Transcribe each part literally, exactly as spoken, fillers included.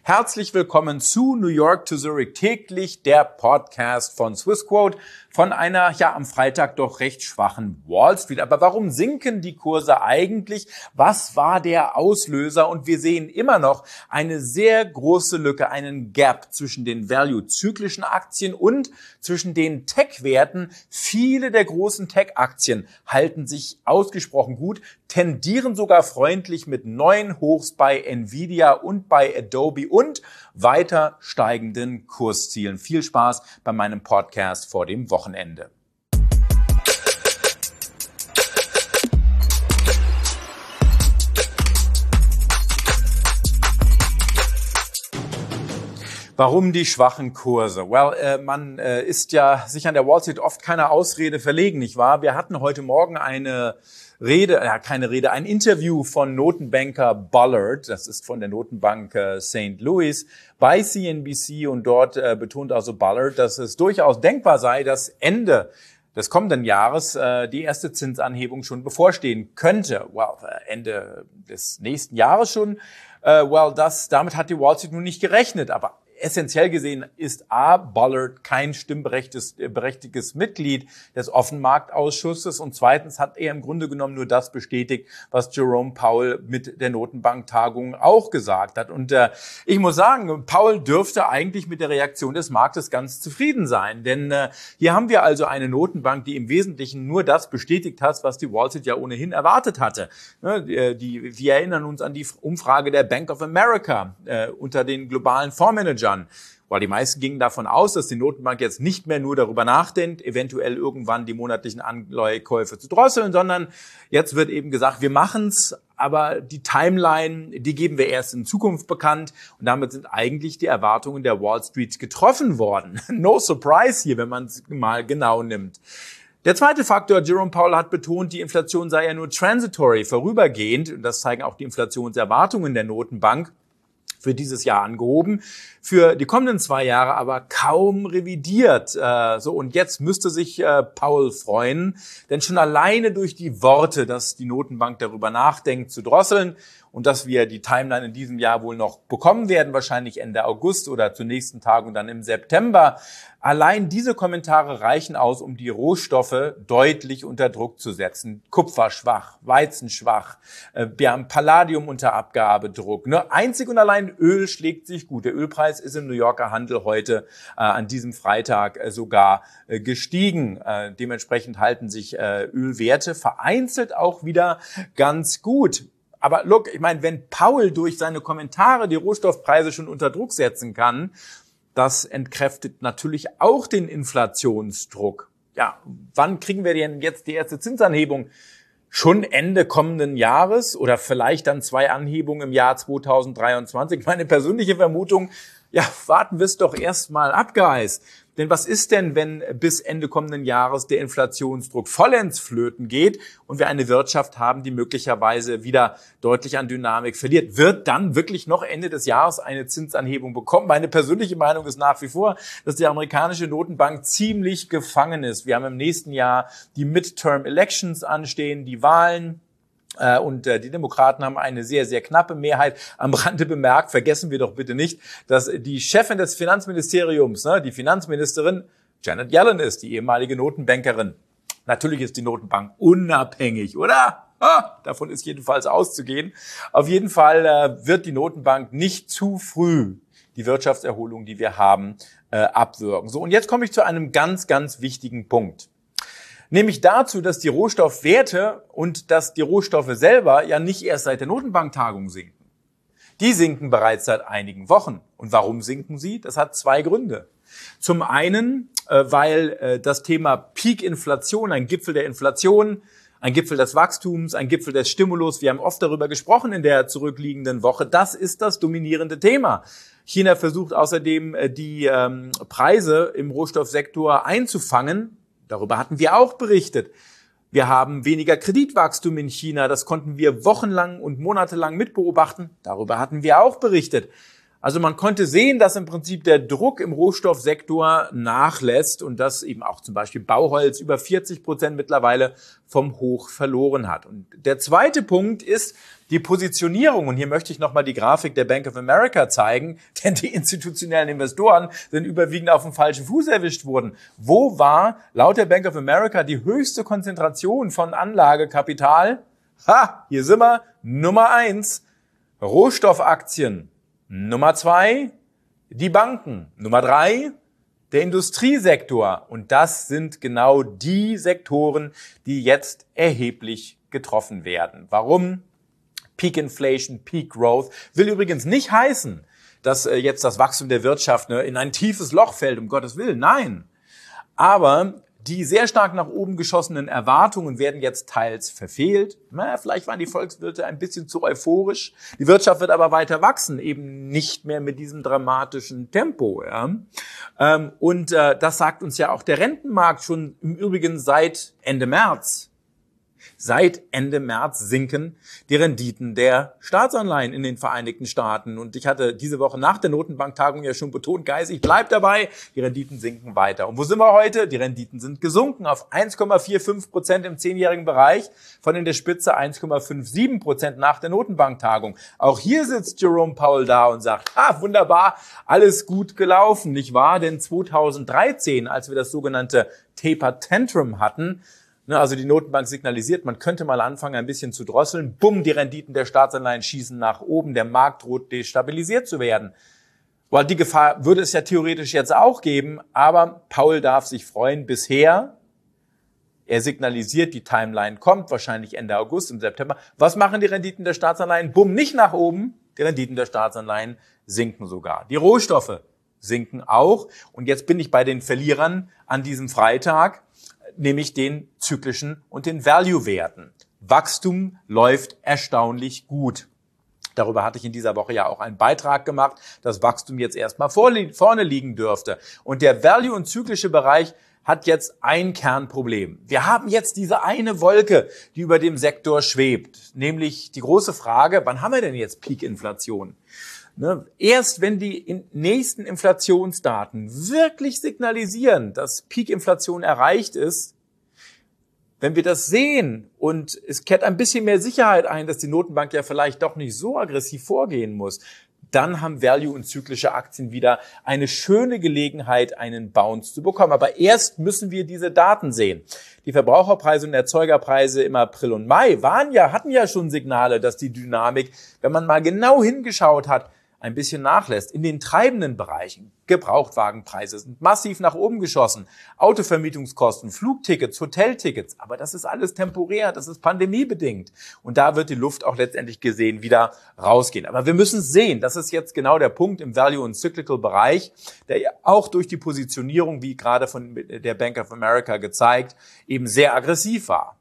Herzlich willkommen zu New York to Zurich täglich, der Podcast von Swissquote von einer, ja, am Freitag doch recht schwachen Wall Street. Aber warum sinken die Kurse eigentlich? Was war der Auslöser? Und wir sehen immer noch eine sehr große Lücke, einen Gap zwischen den value-zyklischen Aktien und zwischen den Tech-Werten. Viele der großen Tech-Aktien halten sich ausgesprochen gut, tendieren sogar freundlich mit neuen Hochs bei Nvidia und bei Adobe und weiter steigenden Kurszielen. Viel Spaß bei meinem Podcast vor dem Wochenende. Warum die schwachen Kurse? Well, äh, man äh, ist ja sich an der Wall Street oft keiner Ausrede verlegen, nicht wahr? Wir hatten heute Morgen eine Rede, ja keine Rede, ein Interview von Notenbanker Bullard, das ist von der Notenbank äh, Sankt Louis, bei C N B C, und dort äh, betont also Bullard, dass es durchaus denkbar sei, dass Ende des kommenden Jahres äh, die erste Zinsanhebung schon bevorstehen könnte. Well, Ende des nächsten Jahres schon. Äh, well, das damit hat die Wall Street nun nicht gerechnet, aber essentiell gesehen ist A. Bullard kein stimmberechtigtes berechtigtes Mitglied des Offenmarktausschusses, und zweitens hat er im Grunde genommen nur das bestätigt, was Jerome Powell mit der Notenbanktagung auch gesagt hat. Und äh, ich muss sagen, Powell dürfte eigentlich mit der Reaktion des Marktes ganz zufrieden sein, denn äh, hier haben wir also eine Notenbank, die im Wesentlichen nur das bestätigt hat, was die Wall Street ja ohnehin erwartet hatte. Ne, die, die, wir erinnern uns an die Umfrage der Bank of America äh, unter den globalen Fondsmanagern. Weil die meisten gingen davon aus, dass die Notenbank jetzt nicht mehr nur darüber nachdenkt, eventuell irgendwann die monatlichen Anleihekäufe zu drosseln, sondern jetzt wird eben gesagt, wir machen's, aber die Timeline, die geben wir erst in Zukunft bekannt, und damit sind eigentlich die Erwartungen der Wall Street getroffen worden. No surprise hier, wenn man es mal genau nimmt. Der zweite Faktor, Jerome Powell hat betont, die Inflation sei ja nur transitory, vorübergehend, und das zeigen auch die Inflationserwartungen der Notenbank, für dieses Jahr angehoben, für die kommenden zwei Jahre aber kaum revidiert. Äh, so, und jetzt müsste sich äh, Powell freuen, denn schon alleine durch die Worte, dass die Notenbank darüber nachdenkt, zu drosseln, und dass wir die Timeline in diesem Jahr wohl noch bekommen werden, wahrscheinlich Ende August oder zur nächsten Tagung dann im September. Allein diese Kommentare reichen aus, um die Rohstoffe deutlich unter Druck zu setzen. Kupfer schwach, Weizen schwach, wir haben Palladium unter Abgabedruck. Nur einzig und allein Öl schlägt sich gut. Der Ölpreis ist im New Yorker Handel heute äh, an diesem Freitag äh, sogar äh, gestiegen. Äh, dementsprechend halten sich äh, Ölwerte vereinzelt auch wieder ganz gut. Aber look, ich meine, wenn Powell durch seine Kommentare die Rohstoffpreise schon unter Druck setzen kann, das entkräftet natürlich auch den Inflationsdruck. Ja, wann kriegen wir denn jetzt die erste Zinsanhebung? Schon Ende kommenden Jahres oder vielleicht dann zwei Anhebungen im Jahr zweitausenddreiundzwanzig? Meine persönliche Vermutung, ja, warten wir es doch erstmal ab, Guys. Denn was ist denn, wenn bis Ende kommenden Jahres der Inflationsdruck vollends flöten geht und wir eine Wirtschaft haben, die möglicherweise wieder deutlich an Dynamik verliert? Wird dann wirklich noch Ende des Jahres eine Zinsanhebung bekommen? Meine persönliche Meinung ist nach wie vor, dass die amerikanische Notenbank ziemlich gefangen ist. Wir haben im nächsten Jahr die Midterm Elections anstehen, die Wahlen. Und die Demokraten haben eine sehr, sehr knappe Mehrheit. Am Rande bemerkt, vergessen wir doch bitte nicht, dass die Chefin des Finanzministeriums, die Finanzministerin Janet Yellen ist, die ehemalige Notenbankerin. Natürlich ist die Notenbank unabhängig, oder? Ah, davon ist jedenfalls auszugehen. Auf jeden Fall wird die Notenbank nicht zu früh die Wirtschaftserholung, die wir haben, abwürgen. So, und jetzt komme ich zu einem ganz, ganz wichtigen Punkt. Nämlich dazu, dass die Rohstoffwerte und dass die Rohstoffe selber ja nicht erst seit der Notenbanktagung sinken. Die sinken bereits seit einigen Wochen. Und warum sinken sie? Das hat zwei Gründe. Zum einen, weil das Thema Peak-Inflation, ein Gipfel der Inflation, ein Gipfel des Wachstums, ein Gipfel des Stimulus, wir haben oft darüber gesprochen in der zurückliegenden Woche, das ist das dominierende Thema. China versucht außerdem, die Preise im Rohstoffsektor einzufangen. Darüber hatten wir auch berichtet. Wir haben weniger Kreditwachstum in China. Das konnten wir wochenlang und monatelang mitbeobachten. Darüber hatten wir auch berichtet. Also man konnte sehen, dass im Prinzip der Druck im Rohstoffsektor nachlässt und dass eben auch zum Beispiel Bauholz über vierzig Prozent mittlerweile vom Hoch verloren hat. Und der zweite Punkt ist die Positionierung. Und hier möchte ich nochmal die Grafik der Bank of America zeigen, denn die institutionellen Investoren sind überwiegend auf dem falschen Fuß erwischt worden. Wo war laut der Bank of America die höchste Konzentration von Anlagekapital? Ha, hier sind wir, Nummer eins, Rohstoffaktien. Nummer zwei, die Banken. Nummer drei, der Industriesektor. Und das sind genau die Sektoren, die jetzt erheblich getroffen werden. Warum? Peak Inflation, Peak Growth will übrigens nicht heißen, dass äh, jetzt das Wachstum der Wirtschaft ne, in ein tiefes Loch fällt, um Gottes Willen. Nein. Aber die sehr stark nach oben geschossenen Erwartungen werden jetzt teils verfehlt. Na, vielleicht waren die Volkswirte ein bisschen zu euphorisch. Die Wirtschaft wird aber weiter wachsen, eben nicht mehr mit diesem dramatischen Tempo. Ja. Ähm, und äh, das sagt uns ja auch der Rentenmarkt schon im Übrigen seit Ende März. Seit Ende März sinken die Renditen der Staatsanleihen in den Vereinigten Staaten. Und ich hatte diese Woche nach der Notenbanktagung ja schon betont, Geisig, bleibt dabei, die Renditen sinken weiter. Und wo sind wir heute? Die Renditen sind gesunken auf eins Komma fünfundvierzig Prozent im zehnjährigen Bereich, von in der Spitze eins Komma siebenundfünfzig Prozent nach der Notenbanktagung. Auch hier sitzt Jerome Powell da und sagt, ah, wunderbar, alles gut gelaufen, nicht wahr? Denn zweitausenddreizehn, als wir das sogenannte Taper Tantrum hatten, also die Notenbank signalisiert, man könnte mal anfangen, ein bisschen zu drosseln. Bumm, die Renditen der Staatsanleihen schießen nach oben. Der Markt droht destabilisiert zu werden. Weil die Gefahr würde es ja theoretisch jetzt auch geben. Aber Powell darf sich freuen. Bisher, er signalisiert, die Timeline kommt, wahrscheinlich Ende August, im September. Was machen die Renditen der Staatsanleihen? Bumm, nicht nach oben. Die Renditen der Staatsanleihen sinken sogar. Die Rohstoffe sinken auch. Und jetzt bin ich bei den Verlierern an diesem Freitag, nämlich den zyklischen und den Value-Werten. Wachstum läuft erstaunlich gut. Darüber hatte ich in dieser Woche ja auch einen Beitrag gemacht, dass Wachstum jetzt erstmal vorne liegen dürfte. Und der Value- und zyklische Bereich hat jetzt ein Kernproblem. Wir haben jetzt diese eine Wolke, die über dem Sektor schwebt, nämlich die große Frage, wann haben wir denn jetzt Peak-Inflation? Ne, erst wenn die nächsten Inflationsdaten wirklich signalisieren, dass Peak-Inflation erreicht ist, wenn wir das sehen und es kehrt ein bisschen mehr Sicherheit ein, dass die Notenbank ja vielleicht doch nicht so aggressiv vorgehen muss, dann haben Value- und zyklische Aktien wieder eine schöne Gelegenheit, einen Bounce zu bekommen. Aber erst müssen wir diese Daten sehen. Die Verbraucherpreise und Erzeugerpreise im April und Mai waren ja, hatten ja schon Signale, dass die Dynamik, wenn man mal genau hingeschaut hat, ein bisschen nachlässt. In den treibenden Bereichen, Gebrauchtwagenpreise sind massiv nach oben geschossen, Autovermietungskosten, Flugtickets, Hoteltickets, aber das ist alles temporär, das ist pandemiebedingt. Und da wird die Luft auch letztendlich gesehen wieder rausgehen. Aber wir müssen sehen, das ist jetzt genau der Punkt im Value- und Cyclical-Bereich, der auch durch die Positionierung, wie gerade von der Bank of America gezeigt, eben sehr aggressiv war.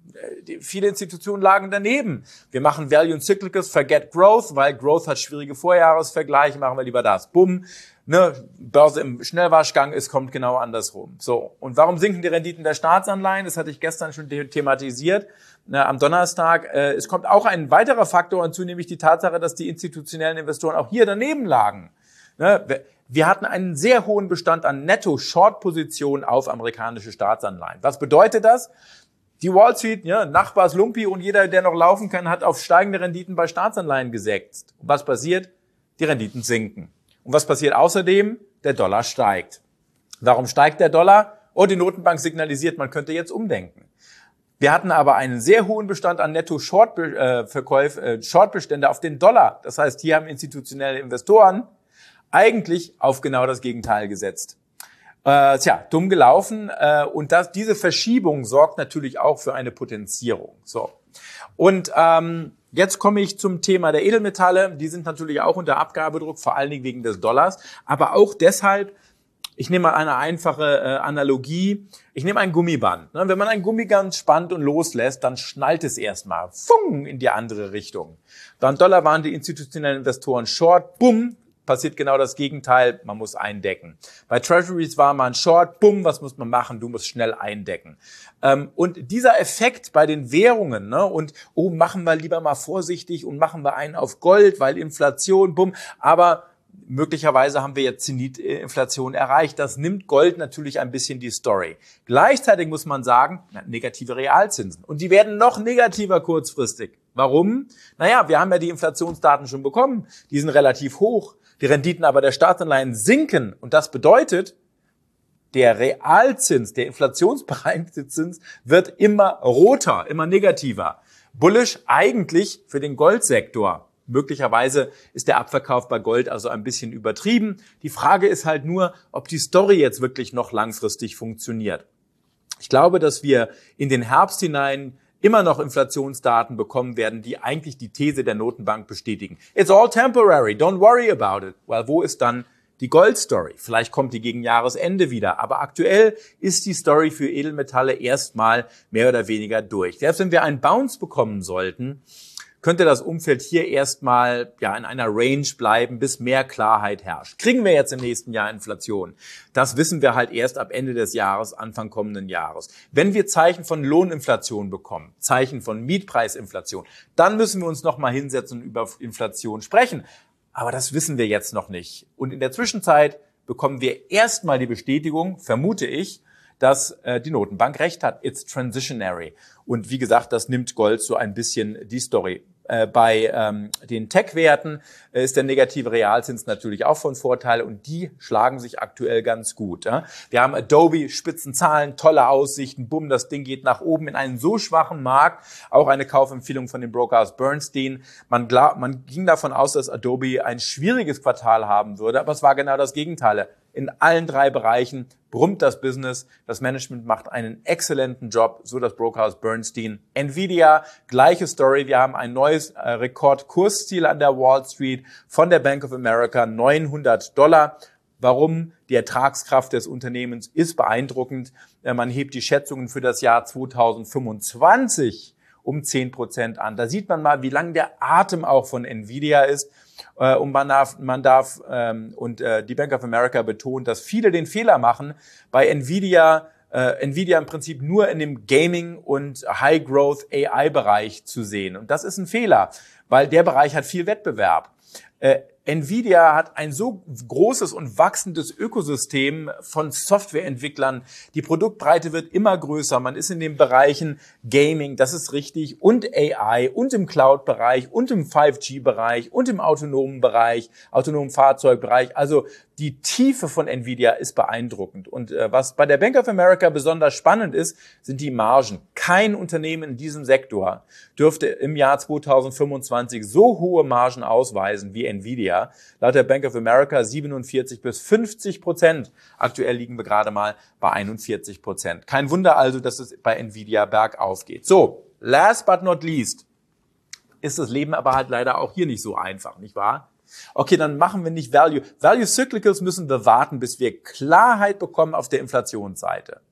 Viele Institutionen lagen daneben. Wir machen Value und Cyclicals, forget Growth, weil Growth hat schwierige Vorjahresvergleiche, machen wir lieber das. Bumm, ne, Börse im Schnellwaschgang, es kommt genau andersrum. So, und warum sinken die Renditen der Staatsanleihen? Das hatte ich gestern schon thematisiert, ne, am Donnerstag. Äh, es kommt auch ein weiterer Faktor hinzu, nämlich die Tatsache, dass die institutionellen Investoren auch hier daneben lagen. Ne, wir, wir hatten einen sehr hohen Bestand an Netto-Short-Positionen auf amerikanische Staatsanleihen. Was bedeutet das? Die Wall Street, ja, Nachbars Lumpi und jeder, der noch laufen kann, hat auf steigende Renditen bei Staatsanleihen gesetzt. Und was passiert? Die Renditen sinken. Und was passiert außerdem? Der Dollar steigt. Warum steigt der Dollar? Oh, die Notenbank signalisiert, man könnte jetzt umdenken. Wir hatten aber einen sehr hohen Bestand an Netto-Short-Verkäufe, äh, Short-Bestände auf den Dollar. Das heißt, hier haben institutionelle Investoren eigentlich auf genau das Gegenteil gesetzt. Äh, tja, dumm gelaufen äh, und das, diese Verschiebung sorgt natürlich auch für eine Potenzierung. So, und ähm, jetzt komme ich zum Thema der Edelmetalle. Die sind natürlich auch unter Abgabedruck, vor allen Dingen wegen des Dollars, aber auch deshalb. Ich nehme mal eine einfache äh, Analogie. Ich nehme ein Gummiband. Ne? Wenn man ein Gummiband spannt und loslässt, dann schnallt es erstmal fung in die andere Richtung. Beim Dollar waren die institutionellen Investoren short, bumm, passiert genau das Gegenteil, man muss eindecken. Bei Treasuries war man short, bumm, was muss man machen? Du musst schnell eindecken. Ähm, und dieser Effekt bei den Währungen, ne, und oh, machen wir lieber mal vorsichtig und machen wir einen auf Gold, weil Inflation, bumm, aber möglicherweise haben wir jetzt Zenit-Inflation erreicht. Das nimmt Gold natürlich ein bisschen die Story. Gleichzeitig muss man sagen, negative Realzinsen. Und die werden noch negativer kurzfristig. Warum? Naja, wir haben ja die Inflationsdaten schon bekommen. Die sind relativ hoch. Die Renditen aber der Staatsanleihen sinken. Und das bedeutet, der Realzins, der inflationsbereinigte Zins wird immer roter, immer negativer. Bullish eigentlich für den Goldsektor. Möglicherweise ist der Abverkauf bei Gold also ein bisschen übertrieben. Die Frage ist halt nur, ob die Story jetzt wirklich noch langfristig funktioniert. Ich glaube, dass wir in den Herbst hinein immer noch Inflationsdaten bekommen werden, die eigentlich die These der Notenbank bestätigen. It's all temporary, don't worry about it. Well, wo ist dann die Goldstory? Vielleicht kommt die gegen Jahresende wieder, aber aktuell ist die Story für Edelmetalle erstmal mehr oder weniger durch. Selbst wenn wir einen Bounce bekommen sollten, könnte das Umfeld hier erstmal ja in einer Range bleiben, bis mehr Klarheit herrscht. Kriegen wir jetzt im nächsten Jahr Inflation? Das wissen wir halt erst ab Ende des Jahres, Anfang kommenden Jahres. Wenn wir Zeichen von Lohninflation bekommen, Zeichen von Mietpreisinflation, dann müssen wir uns nochmal hinsetzen und über Inflation sprechen. Aber das wissen wir jetzt noch nicht. Und in der Zwischenzeit bekommen wir erstmal die Bestätigung, vermute ich, dass äh, die Notenbank recht hat. It's transitionary. Und wie gesagt, das nimmt Gold so ein bisschen die Story. Äh, bei ähm, den Tech-Werten äh, ist der negative Realzins natürlich auch von Vorteil und die schlagen sich aktuell ganz gut. Ja? Wir haben Adobe, Spitzenzahlen, tolle Aussichten, bumm, das Ding geht nach oben in einen so schwachen Markt. Auch eine Kaufempfehlung von dem Broker aus Bernstein. Man, glaub, man ging davon aus, dass Adobe ein schwieriges Quartal haben würde, aber es war genau das Gegenteil. In allen drei Bereichen brummt das Business. Das Management macht einen exzellenten Job, so das Brokerhaus Bernstein. Nvidia, gleiche Story. Wir haben ein neues äh, Rekordkursziel an der Wall Street von der Bank of America, neunhundert Dollar. Warum? Die Ertragskraft des Unternehmens ist beeindruckend. Äh, man hebt die Schätzungen für das Jahr zweitausendfünfundzwanzig um zehn Prozent an. Da sieht man mal, wie lang der Atem auch von Nvidia ist. Und man darf, man darf ähm, und äh, die Bank of America betont, dass viele den Fehler machen, bei Nvidia, äh, Nvidia im Prinzip nur in dem Gaming- und High-Growth A I-Bereich zu sehen. Und das ist ein Fehler, weil der Bereich hat viel Wettbewerb. Äh, Nvidia hat ein so großes und wachsendes Ökosystem von Softwareentwicklern. Die Produktbreite wird immer größer. Man ist in den Bereichen Gaming, das ist richtig, und A I und im Cloud-Bereich und im fünf G-Bereich und im autonomen Bereich, autonomen Fahrzeugbereich. Also die Tiefe von Nvidia ist beeindruckend. Und äh, was bei der Bank of America besonders spannend ist, sind die Margen. Kein Unternehmen in diesem Sektor dürfte im Jahr zweitausendfünfundzwanzig so hohe Margen ausweisen wie Nvidia. Laut der Bank of America siebenundvierzig bis fünfzig Prozent. Aktuell liegen wir gerade mal bei einundvierzig Prozent. Kein Wunder also, dass es bei Nvidia bergauf geht. So, last but not least ist das Leben aber halt leider auch hier nicht so einfach, nicht wahr? Okay, dann machen wir nicht Value. Value Cyclicals müssen wir warten, bis wir Klarheit bekommen auf der Inflationsseite.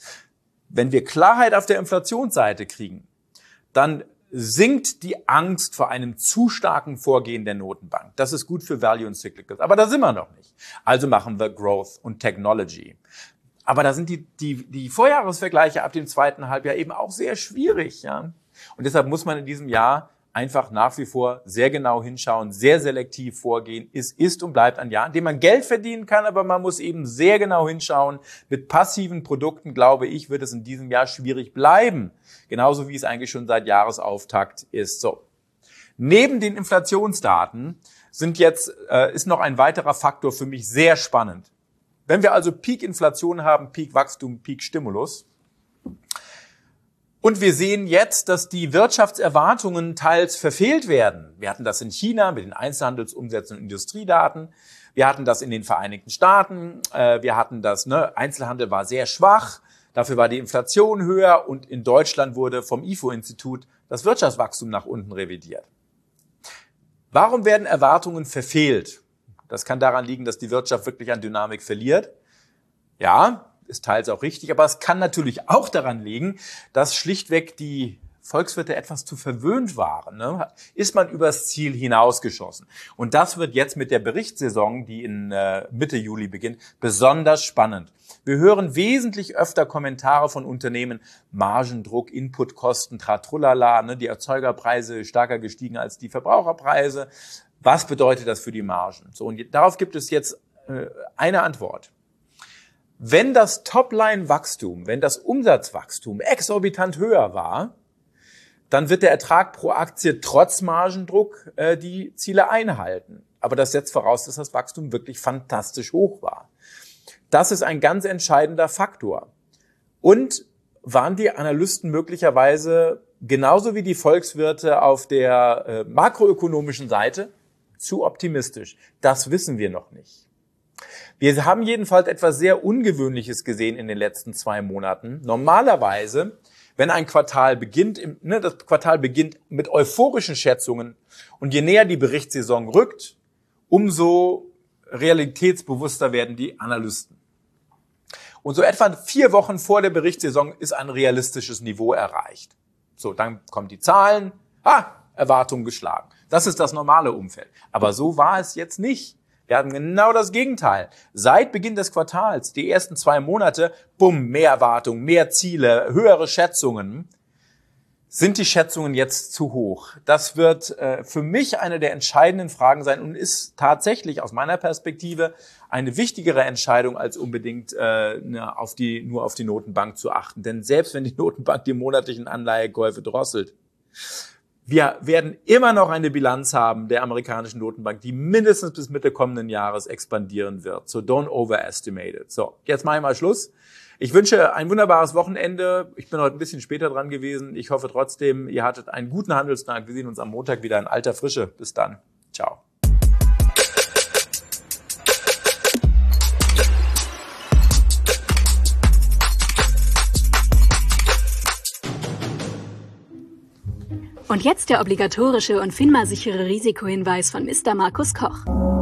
Wenn wir Klarheit auf der Inflationsseite kriegen, dann sinkt die Angst vor einem zu starken Vorgehen der Notenbank. Das ist gut für Value und Cyclicals. Aber da sind wir noch nicht. Also machen wir Growth und Technology. Aber da sind die, die, die Vorjahresvergleiche ab dem zweiten Halbjahr eben auch sehr schwierig, ja. Und deshalb muss man in diesem Jahr einfach nach wie vor sehr genau hinschauen, sehr selektiv vorgehen. Es ist und bleibt ein Jahr, in dem man Geld verdienen kann, aber man muss eben sehr genau hinschauen. Mit passiven Produkten, glaube ich, wird es in diesem Jahr schwierig bleiben. Genauso wie es eigentlich schon seit Jahresauftakt ist. So. Neben den Inflationsdaten sind jetzt, äh, ist noch ein weiterer Faktor für mich sehr spannend. Wenn wir also Peak-Inflation haben, Peak-Wachstum, Peak-Stimulus, und wir sehen jetzt, dass die Wirtschaftserwartungen teils verfehlt werden. Wir hatten das in China mit den Einzelhandelsumsätzen und Industriedaten. Wir hatten das in den Vereinigten Staaten. Wir hatten das, ne, Einzelhandel war sehr schwach. Dafür war die Inflation höher. Und in Deutschland wurde vom I F O-Institut das Wirtschaftswachstum nach unten revidiert. Warum werden Erwartungen verfehlt? Das kann daran liegen, dass die Wirtschaft wirklich an Dynamik verliert. Ja, ist teils auch richtig, aber es kann natürlich auch daran liegen, dass schlichtweg die Volkswirte etwas zu verwöhnt waren. Ne? Ist man übers Ziel hinausgeschossen. Und das wird jetzt mit der Berichtssaison, die in äh, Mitte Juli beginnt, besonders spannend. Wir hören wesentlich öfter Kommentare von Unternehmen, Margendruck, Inputkosten, Tratrullala, ne? Die Erzeugerpreise stärker gestiegen als die Verbraucherpreise. Was bedeutet das für die Margen? So, und darauf gibt es jetzt äh, eine Antwort. Wenn das Topline-Wachstum, wenn das Umsatzwachstum exorbitant höher war, dann wird der Ertrag pro Aktie trotz Margendruck äh, die Ziele einhalten. Aber das setzt voraus, dass das Wachstum wirklich fantastisch hoch war. Das ist ein ganz entscheidender Faktor. Und waren die Analysten möglicherweise genauso wie die Volkswirte auf der äh, makroökonomischen Seite zu optimistisch? Das wissen wir noch nicht. Wir haben jedenfalls etwas sehr Ungewöhnliches gesehen in den letzten zwei Monaten. Normalerweise, wenn ein Quartal beginnt, ne, das Quartal beginnt mit euphorischen Schätzungen und je näher die Berichtssaison rückt, umso realitätsbewusster werden die Analysten. Und so etwa vier Wochen vor der Berichtssaison ist ein realistisches Niveau erreicht. So, dann kommen die Zahlen, ah, Erwartungen geschlagen. Das ist das normale Umfeld. Aber so war es jetzt nicht. Wir hatten genau das Gegenteil. Seit Beginn des Quartals, die ersten zwei Monate, bumm, mehr Erwartungen, mehr Ziele, höhere Schätzungen. Sind die Schätzungen jetzt zu hoch? Das wird äh, für mich eine der entscheidenden Fragen sein und ist tatsächlich aus meiner Perspektive eine wichtigere Entscheidung, als unbedingt äh, ne, auf die, nur auf die Notenbank zu achten. Denn selbst wenn die Notenbank die monatlichen Anleihekäufe drosselt, wir werden immer noch eine Bilanz haben der amerikanischen Notenbank, die mindestens bis Mitte kommenden Jahres expandieren wird. So don't overestimate it. So, jetzt mache ich mal Schluss. Ich wünsche ein wunderbares Wochenende. Ich bin heute ein bisschen später dran gewesen. Ich hoffe trotzdem, ihr hattet einen guten Handelstag. Wir sehen uns am Montag wieder in alter Frische. Bis dann. Ciao. Und jetzt der obligatorische und FINMA-sichere Risikohinweis von Mister Markus Koch.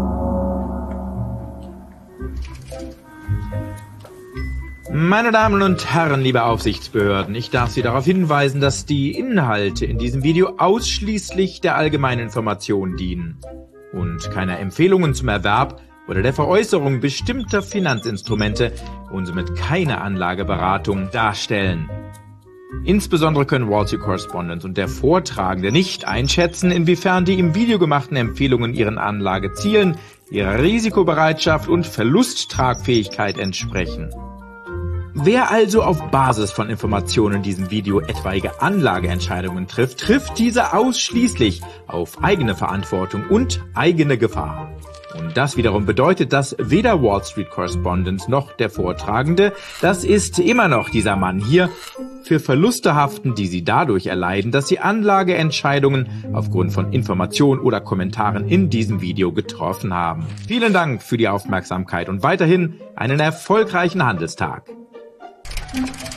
Meine Damen und Herren, liebe Aufsichtsbehörden, ich darf Sie darauf hinweisen, dass die Inhalte in diesem Video ausschließlich der allgemeinen Information dienen und keine Empfehlungen zum Erwerb oder der Veräußerung bestimmter Finanzinstrumente und somit keine Anlageberatung darstellen. Insbesondere können Wall Street Correspondent und der Vortragende nicht einschätzen, inwiefern die im Video gemachten Empfehlungen ihren Anlagezielen, ihrer Risikobereitschaft und Verlusttragfähigkeit entsprechen. Wer also auf Basis von Informationen in diesem Video etwaige Anlageentscheidungen trifft, trifft diese ausschließlich auf eigene Verantwortung und eigene Gefahr. Und das wiederum bedeutet, dass weder Wall Street Correspondent noch der Vortragende, das ist immer noch dieser Mann hier, für Verluste haften, die sie dadurch erleiden, dass sie Anlageentscheidungen aufgrund von Informationen oder Kommentaren in diesem Video getroffen haben. Vielen Dank für die Aufmerksamkeit und weiterhin einen erfolgreichen Handelstag.